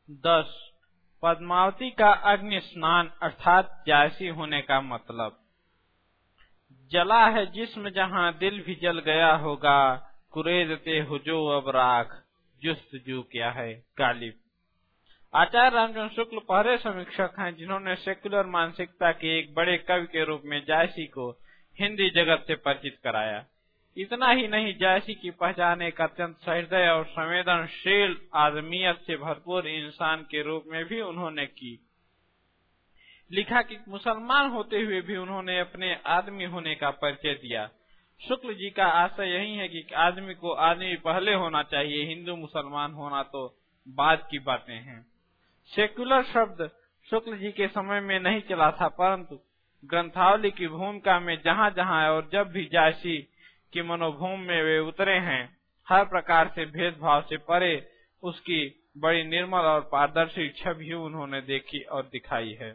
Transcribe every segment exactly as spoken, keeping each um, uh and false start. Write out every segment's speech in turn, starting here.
दस। पद्मावती का अग्नि स्नान अर्थात जायसी होने का मतलब। जला है जिस्म जहां दिल भी जल गया होगा, कुरेदते हुजो अब राख, जुस्तजू क्या है गालिब। आचार्य रामचंद्र शुक्ल पहले समीक्षक हैं जिन्होंने सेक्युलर मानसिकता के एक बड़े कवि के रूप में जायसी को हिंदी जगत से परिचित कराया। इतना ही नहीं, जायसी की पहचान एक अत्यंत सहृदय और संवेदनशील आदमियत से भरपूर इंसान के रूप में भी उन्होंने की। लिखा कि मुसलमान होते हुए भी उन्होंने अपने आदमी होने का परिचय दिया। शुक्ल जी का आशय यही है कि आदमी को आदमी पहले होना चाहिए, हिंदू मुसलमान होना तो बाद की बातें हैं। सेक्युलर शब्द शुक्ल जी के समय में नहीं चला था, परंतु ग्रंथावली की भूमिका में जहाँ जहाँ और जब भी जायसी की मनोभूमि में वे उतरे हैं, हर प्रकार से भेदभाव से परे उसकी बड़ी निर्मल और पारदर्शी छवि उन्होंने देखी और दिखाई है।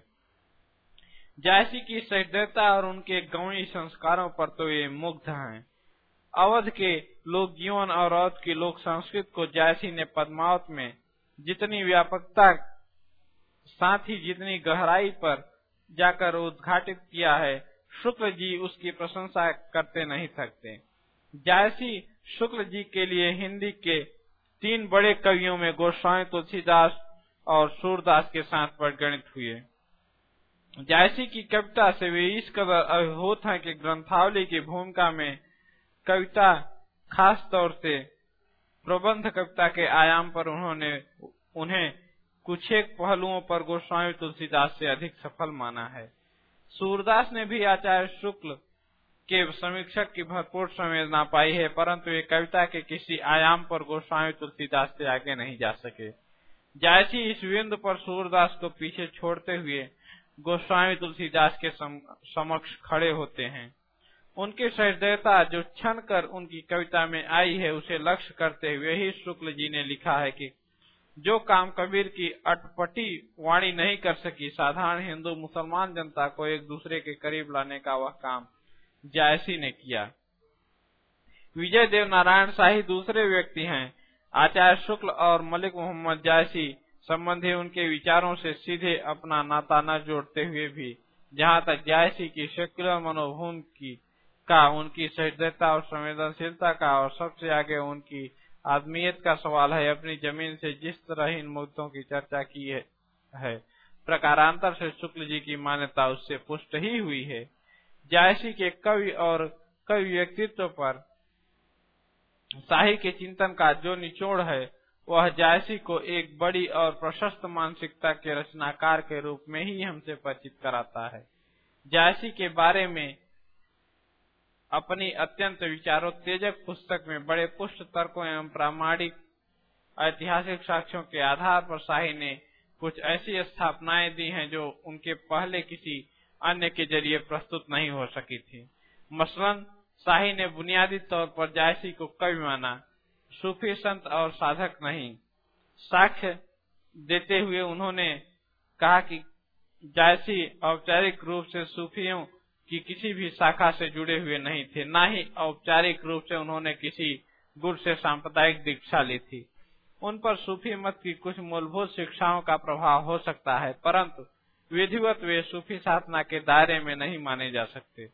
जायसी की सहृदयता और उनके गौणी संस्कारों पर तो ये मुग्ध हैं। अवध के लोक जीवन और अवध की लोक संस्कृति को जायसी ने पद्मावत में जितनी व्यापकता साथ ही जितनी गहराई पर जाकर उद्घाटित किया है, शुक्ल जी उसकी प्रशंसा करते नहीं थकते। जायसी शुक्ल जी के लिए हिंदी के तीन बड़े कवियों में गोस्वामी तुलसीदास और सूरदास के साथ परिगणित हुए। जायसी की कविता से वे इस कदर अभिभूत हैं कि ग्रंथावली की भूमिका में कविता, खास तौर से प्रबंध कविता के आयाम पर उन्होंने उन्हें कुछ एक पहलुओं पर गोस्वामी तुलसीदास से अधिक सफल माना है। सूरदास ने भी आचार्य शुक्ल के समीक्षक की भरपूर संवेदना पाई है, परंतु ये कविता के किसी आयाम पर गोस्वामी तुलसीदास से आगे नहीं जा सके। जायसी इस बिंदु पर सूरदास को पीछे छोड़ते हुए गोस्वामी तुलसीदास के समक्ष खड़े होते हैं। उनकी सहृदयता जो क्षण कर उनकी कविता में आई है, उसे लक्ष्य करते हुए ही शुक्ल जी ने लिखा है कि जो काम कबीर की अटपटी वाणी नहीं कर सकी, साधारण हिंदू मुसलमान जनता को एक दूसरे के करीब लाने का वह काम जायसी ने किया। विजय देव नारायण शाही दूसरे व्यक्ति हैं। आचार्य शुक्ल और मलिक मोहम्मद जायसी संबंधी उनके विचारों से सीधे अपना नाता न जोड़ते हुए भी जहां तक जायसी की सेक्युलर मनोभूमि की का, उनकी सहृदयता और संवेदनशीलता का और सबसे आगे उनकी आदमियत का सवाल है, अपनी जमीन से जिस तरह इन मुद्दों की चर्चा की है, है प्रकारांतर से शुक्ल जी की मान्यता उससे पुष्ट ही हुई है। जायसी के कवि और कवि व्यक्तित्व पर शाही के चिंतन का जो निचोड़ है, वह जायसी को एक बड़ी और प्रशस्त मानसिकता के रचनाकार के रूप में ही हमसे परिचित कराता है। जायसी के बारे में अपनी अत्यंत विचारोत्तेजक पुस्तक में बड़े पुष्ट तर्कों एवं प्रामाणिक ऐतिहासिक साक्ष्यों के आधार पर शाही ने कुछ ऐसी स्थापनाएं दी हैं जो उनके पहले किसी अन्य के जरिए प्रस्तुत नहीं हो सकी थी। मसलन शाही ने बुनियादी तौर पर जायसी को कवि माना, सूफी संत और साधक नहीं। साक्ष्य देते हुए उन्होंने कहा कि जायसी औपचारिक रूप से सूफियों की किसी भी शाखा से जुड़े हुए नहीं थे, न ही औपचारिक रूप से उन्होंने किसी गुरु से सांप्रदायिक दीक्षा ली थी। उन पर सूफी मत की कुछ मूलभूत शिक्षाओं का प्रभाव हो सकता है, परंतु विधिवत वे सूफी साधना के दायरे में नहीं माने जा सकते।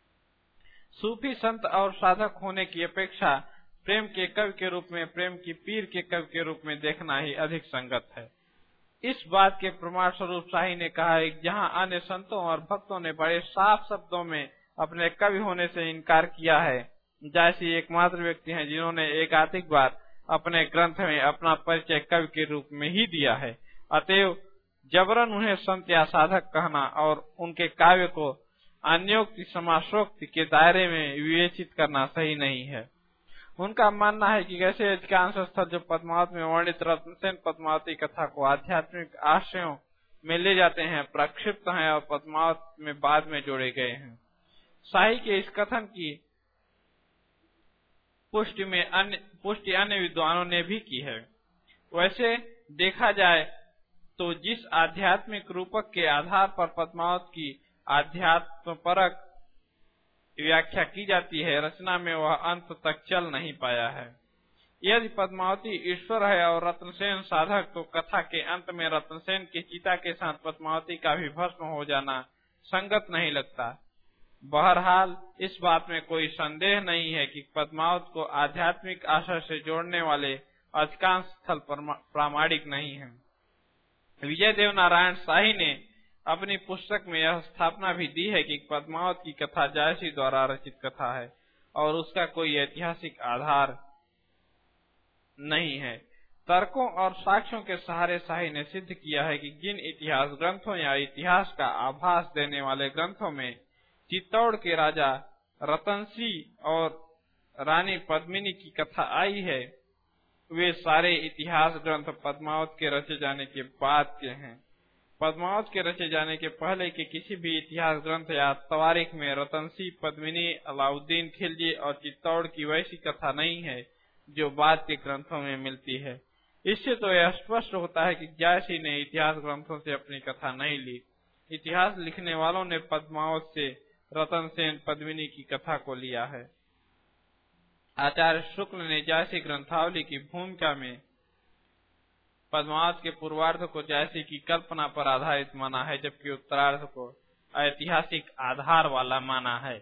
सूफी संत और साधक होने की अपेक्षा प्रेम के कवि के रूप में प्रेम की पीर के कवि के रूप में देखना ही अधिक संगत है। इस बात के प्रमाण स्वरूप शाही ने कहा है कि जहां अन्य संतों और भक्तों ने बड़े साफ शब्दों में अपने कवि होने से इनकार किया है, जायसी एकमात्र व्यक्ति हैं जिन्होंने एकाधिक बार अपने ग्रंथ में अपना परिचय कवि के रूप में ही दिया है। अतएव जबरन उन्हें संत या साधक कहना और उनके काव्य को अन्योक्ति समासोक्ति के दायरे में विवेचित करना सही नहीं है। उनका मानना है कि ऐसे अधिकांश स्थल जो पद्मावत में वर्णित रत्नसेन पद्मावती कथा को आध्यात्मिक आशयों में ले जाते हैं, प्रक्षिप्त हैं और पद्मावत में बाद में जोड़े गए हैं। शाही के इस कथन की पुष्टि में अन्य पुष्टि अन्य विद्वानों ने भी की है। वैसे देखा जाए तो जिस आध्यात्मिक रूपक के आधार पर पद्मावत की आध्यात्म परक व्याख्या की जाती है, रचना में वह अंत तक चल नहीं पाया है। यदि पद्मावती ईश्वर है और रत्नसेन साधक, तो कथा के अंत में रत्नसेन की चिता के साथ पद्मावती का भी भस्म हो जाना संगत नहीं लगता। बहरहाल इस बात में कोई संदेह नहीं है कि पद्मावत को आध्यात्मिक आशा से जोड़ने वाले अधिकांश स्थल प्रामाणिक नहीं है। विजय देव नारायण शाही ने अपनी पुस्तक में यह स्थापना भी दी है कि पद्मावत की कथा जायसी द्वारा रचित कथा है और उसका कोई ऐतिहासिक आधार नहीं है। तर्कों और साक्ष्यों के सहारे शाही ने सिद्ध किया है कि जिन इतिहास ग्रंथों या इतिहास का आभास देने वाले ग्रंथों में चित्तौड़ के राजा रतनसिंह और रानी पद्मिनी की कथा आई है, वे सारे इतिहास ग्रंथ पद्मावत के रचे जाने के बाद के हैं। पद्मावत के रचे जाने के पहले के किसी भी इतिहास ग्रंथ या तवारीख में रतनसिंह, पद्मिनी, अलाउद्दीन खिलजी और चित्तौड़ की वैसी कथा नहीं है जो बाद के ग्रंथों में मिलती है। इससे तो यह स्पष्ट होता है कि जायसी ने इतिहास ग्रंथों से अपनी कथा नहीं ली। इतिहास लिखने वालों ने पद्मावत से रतनसेन पद्मिनी की कथा को लिया है। आचार्य शुक्ल ने जायसी ग्रंथावली की भूमिका में पद्मावत के पूर्वार्ध को जायसी की कल्पना पर आधारित माना है, जबकि उत्तरार्ध को ऐतिहासिक आधार वाला माना है।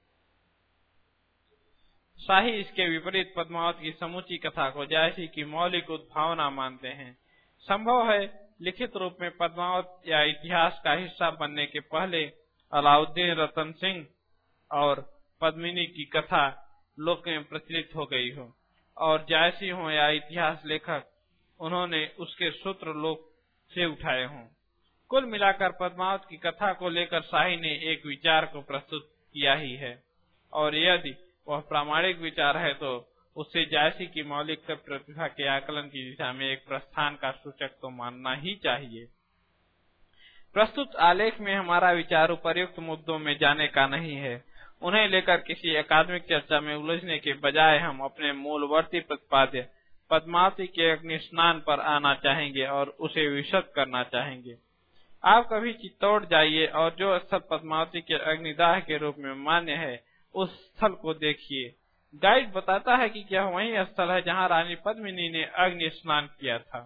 शाही इसके विपरीत पद्मावत की समूची कथा को जायसी की मौलिक उद्भावना मानते हैं। संभव है लिखित रूप में पद्मावत या इतिहास का हिस्सा बनने के पहले अलाउद्दीन, रतन सिंह और पद्मिनी की कथा लोक में प्रचलित हो गई हो और जायसी हो या इतिहास लेखक, उन्होंने उसके सूत्र लोक से उठाए हों। कुल मिलाकर पद्मावत की कथा को लेकर शाही ने एक विचार को प्रस्तुत किया ही है और यदि वह प्रामाणिक विचार है तो उससे जायसी की मौलिक प्रतिभा के आकलन की दिशा में एक प्रस्थान का सूचक तो मानना ही चाहिए। प्रस्तुत आलेख में हमारा विचार उपर्युक्त मुद्दों में जाने का नहीं है। उन्हें लेकर किसी अकादमिक चर्चा में उलझने के बजाय हम अपने मूलवर्ती प्रतिपाद्य पद्मावती के अग्नि स्नान पर आना चाहेंगे और उसे विशद करना चाहेंगे। आप कभी चित्तौड़ जाइए और जो स्थल पद्मावती के अग्निदाह के रूप में मान्य है उस स्थल को देखिए। गाइड बताता है कि यह वही स्थल है जहां रानी पद्मिनी ने अग्नि स्नान किया था।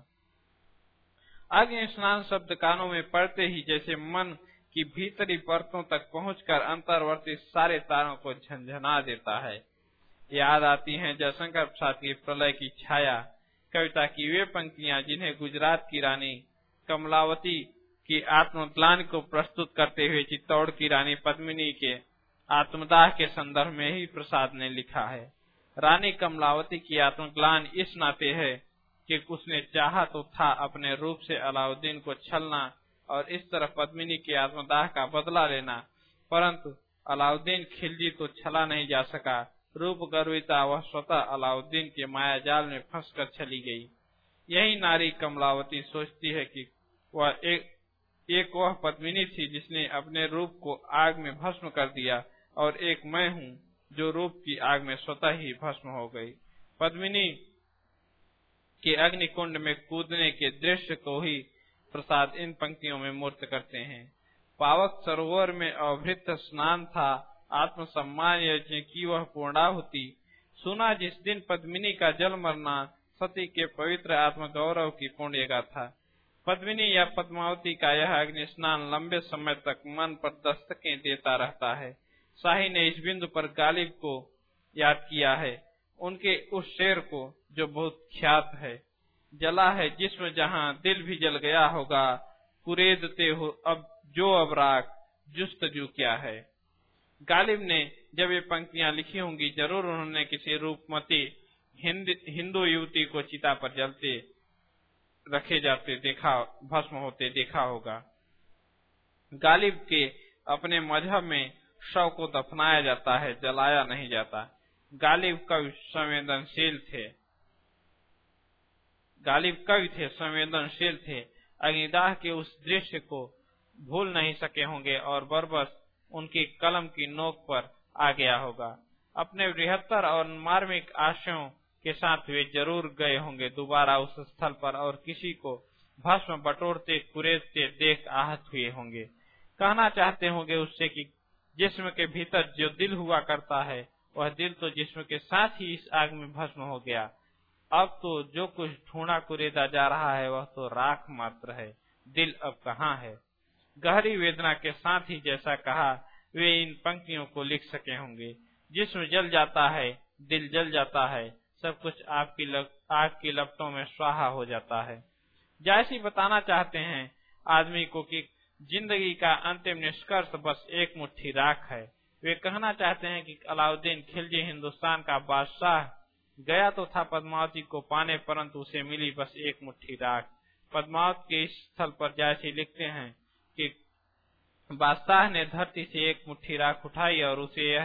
अग्नि स्नान शब्द कानों में पड़ते ही जैसे मन की भीतरी परतों तक पहुंचकर अंतर्वर्ती सारे तारों को झंझना देता है। याद आती हैं जयशंकर प्रसाद की प्रलय की छाया कविता की वे पंक्तियां जिन्हें गुजरात की रानी कमलावती की आत्मग्लानि को प्रस्तुत करते हुए चित्तौड़ की रानी पद्मिनी के आत्मदाह के संदर्भ में ही प्रसाद ने लिखा है। रानी कमलावती की आत्मग्लानि इस नाते है कि उसने चाहा तो था अपने रूप से अलाउद्दीन को छलना और इस तरह पद्मिनी के आत्मदाह का बदला लेना, परंतु अलाउद्दीन खिलजी तो छला नहीं जा सका। रूप गर्विता वह स्वतः अलाउद्दीन के माया जाल में फंसकर चली गई। यही नारी कमलावती सोचती है कि वह एक, एक वह पद्मिनी थी जिसने अपने रूप को आग में भस्म कर दिया और एक मैं हूँ जो रूप की आग में स्वतः ही भस्म हो गई। पद्मिनी के अग्निकुंड में कूदने के दृश्य को ही प्रसाद इन पंक्तियों में मूर्त करते हैं। पावक सरोवर में अवभृत स्नान था, आत्म सम्मान यज्ञ की वह पूर्णाहुति। सुना जिस दिन पद्मिनी का जल मरना, सती के पवित्र आत्म गौरव की पुण्य गाथा। पद्मिनी या पद्मावती का यह अग्नि स्नान लंबे समय तक मन पर दस्तकें देता रहता है। शाही ने इस बिंदु पर गालिब को याद किया है, उनके उस शेर को जो बहुत ख्यात है। जला है जिस्म जहां दिल भी जल गया होगा, कुरेदते हो अब जो अब राख जुस्तजू क्या है। गालिब ने जब ये पंक्तियां लिखी होंगी जरूर उन्होंने किसी रूपमती हिंद, हिंदू युवती को चिता पर जलते रखे जाते देखा, भस्म होते देखा होगा। गालिब के अपने मजहब में शव को दफनाया जाता है, जलाया नहीं जाता। गालिब कवि संवेदनशील थे गालिब कवि थे संवेदनशील थे अग्निदाह के उस दृश्य को भूल नहीं सके होंगे और बरबस उनकी कलम की नोक पर आ गया होगा। अपने बृहत्तर और मार्मिक आशयों के साथ वे जरूर गए होंगे दोबारा उस स्थल पर और किसी को भस्म बटोरते कुरेदते देख आहत हुए होंगे। कहना चाहते होंगे उससे कि जिस्म के भीतर जो दिल हुआ करता है वह दिल तो जिस्म के साथ ही इस आग में भस्म हो गया। अब तो जो कुछ ढूंढा कुरेदा जा रहा है वह तो राख मात्र है, दिल अब कहाँ है। गहरी वेदना के साथ ही जैसा कहा वे इन पंक्तियों को लिख सके होंगे। जिस्म जल जाता है, दिल जल जाता है, सब कुछ आपकी लग, आग की लपटों में स्वाहा हो जाता है। जायसी बताना चाहते हैं आदमी को कि जिंदगी का अंतिम निष्कर्ष बस एक मुट्ठी राख है। वे कहना चाहते हैं कि अलाउद्दीन खिलजी हिंदुस्तान का बादशाह गया तो था पद्मावती को पाने, परंतु उसे मिली बस एक मुट्ठी राख। पद्मावत के इस स्थल पर जायसी लिखते हैं कि बादशाह ने धरती से एक मुट्ठी राख उठाई और उसे यह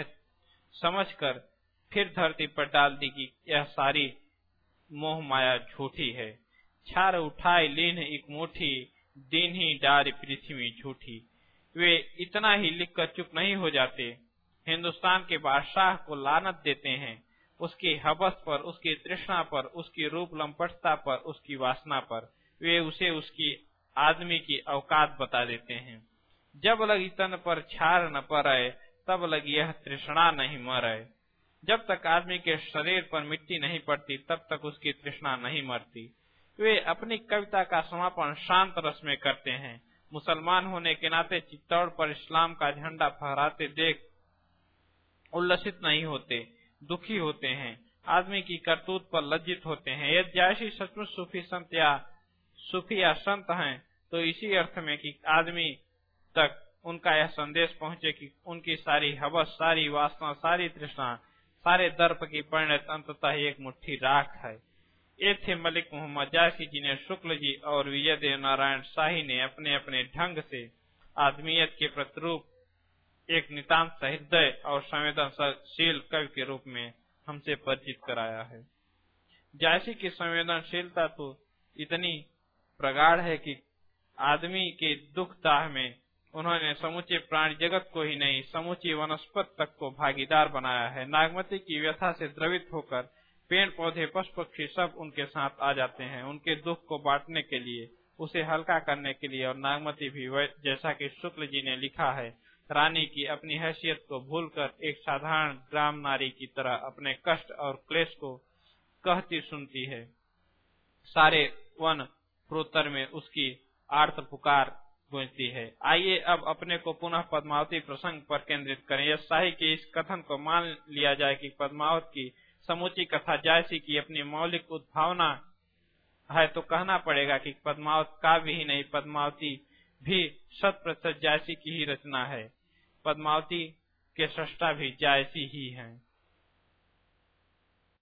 समझकर फिर धरती पर डाल दी कि यह सारी मोह माया झूठी है। छार उठाई लीन एक मुट्ठी, दिन ही डारी पृथ्वी झूठी। वे इतना ही लिखकर चुप नहीं हो जाते, हिंदुस्तान के बादशाह को लानत देते हैं, उसकी हवस पर, उसकी तृष्णा पर, उसकी रूप लंपटता पर, उसकी वासना पर। वे उसे उसकी आदमी की औकात बता देते हैं। जब लगी तन पर छार न पड़े, तब लगी यह तृष्णा नहीं मरे। जब तक आदमी के शरीर पर मिट्टी नहीं पड़ती तब तक उसकी तृष्णा नहीं मरती। वे अपनी कविता का समापन शांत रस में करते हैं। मुसलमान होने के नाते चित्तौड़ पर इस्लाम का झंडा फहराते देख उल्लसित नहीं होते, दुखी होते हैं, आदमी की करतूत पर लज्जित होते हैं। यदि जायसी सचमुच सूफी संत या सूफी या संत हैं तो इसी अर्थ में कि आदमी तक उनका यह संदेश पहुंचे कि उनकी सारी हवस, सारी वासना, सारी तृष्णा, सारे दर्प की परिणत अंततः एक मुट्ठी राख है। ये थे मलिक मोहम्मद जायसी, जिन्हें शुक्ल जी और विजय देव नारायण शाही ने अपने अपने ढंग से आदमियत के प्रतिरूप एक नितांत हृदय और संवेदनशील कवि के रूप में हमसे परिचित कराया है। जायसी की संवेदनशीलता तो इतनी प्रगाढ़ है कि आदमी के दुख दाह में उन्होंने समूचे प्राणी जगत को ही नहीं, समूची वनस्पति तक को भागीदार बनाया है। नागमती की व्यथा से द्रवित होकर पेड़ पौधे पशु पक्षी सब उनके साथ आ जाते हैं, उनके दुख को बांटने के लिए, उसे हल्का करने के लिए। और नागमती भी जैसा कि शुक्ल जी ने लिखा है, रानी की अपनी हैसियत को भूलकर एक साधारण ग्राम नारी की तरह अपने कष्ट और क्लेश को कहती सुनती है। सारे वन प्रोत्तर में उसकी आर्त पुकार गूंजती है। आइए अब अपने को पुनः पद्मावती प्रसंग पर केंद्रित करें। यह शाही के इस कथन को मान लिया जाए कि पद्मावत की समूची कथा जायसी की अपनी मौलिक उद्भावना है, तो कहना पड़ेगा कि पद्मावत काव्य ही नहीं, पद्मावती भी शत प्रतिशत जायसी की ही रचना है। पद्मावती के सृष्टा भी जायसी ही हैं।